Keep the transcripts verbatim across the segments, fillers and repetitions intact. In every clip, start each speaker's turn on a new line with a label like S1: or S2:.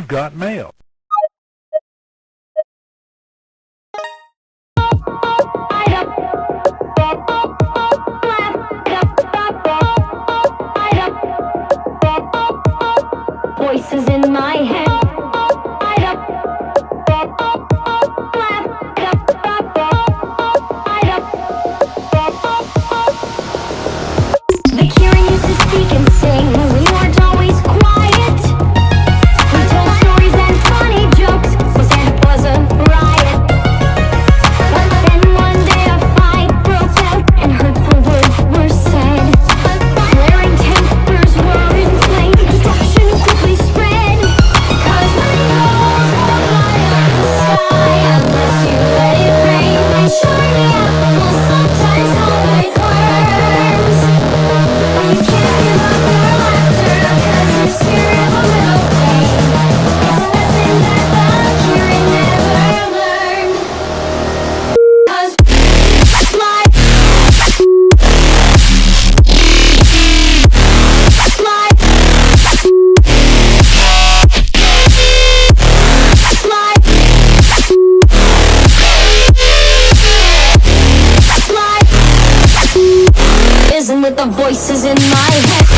S1: You've got mail.
S2: Voices in my head. The Kieran used to speak and sing. We weren't always quiet. We told stories and funny jokes. Was it was a riot. But then one day a fight broke out and hurtful words were said. Flaring tempers were inflamed. Destruction quickly spread. 'Cause the walls will fly up the sky unless you let it rain. And shiny apples sometimes come with worms. But you can't give up your laughter 'cause you're scared of a little pain. It's a lesson that the Kieran never learned. 'Cause life, life, life, isn't with the voices in my head.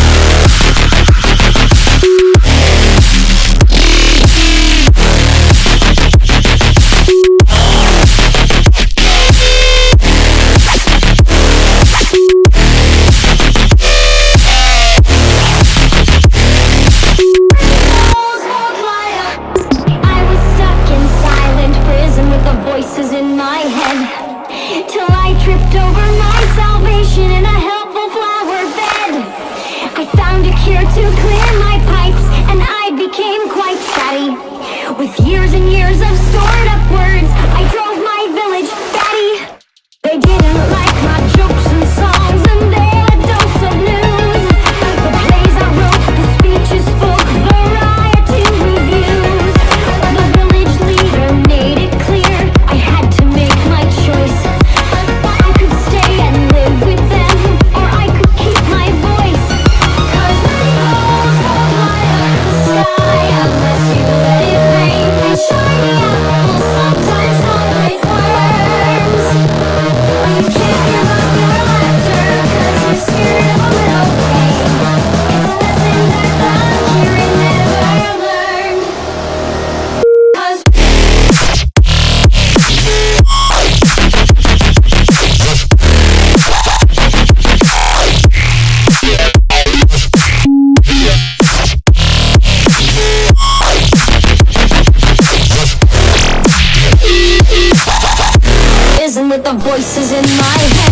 S2: Walls won't fly up. I was stuck in silent prison with the voices in my head. Till I tripped over my salvation in a helpful flower bed. I found a cure to clear my pipes, and I became quite chatty. With years and years of stored up words, I drove my village batty. They didn't like my jokes and songs, and they had a dose of news. The plays I wrote, the speeches spoke, variety reviews. The village leader made it clear I had to make my choice. I could stay and live with them, or I could keep my voice. 'Cause the walls won't fly up the sky unless you let it rain. And shiny apples sometimes come with worms. But you can't give up your laughter 'cause you're scared of a little pain. It's a lesson that the Kieran never learned. 'Cause isn't with the voices in my head.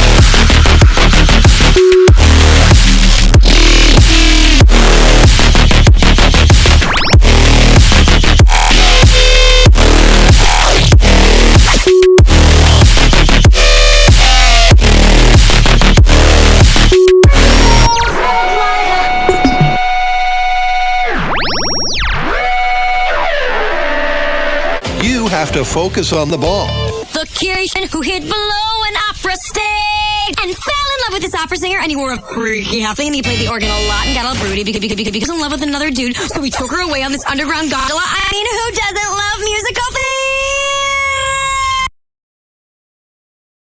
S3: You have to focus on the ball.
S4: The Kieran who hid below an opera stage and fell in love with this opera singer, and he wore a freaky half thing, and he played the organ a lot and got all broody because, because, because he was in love with another dude, so we took her away on this underground gondola. I mean, who doesn't love musical things?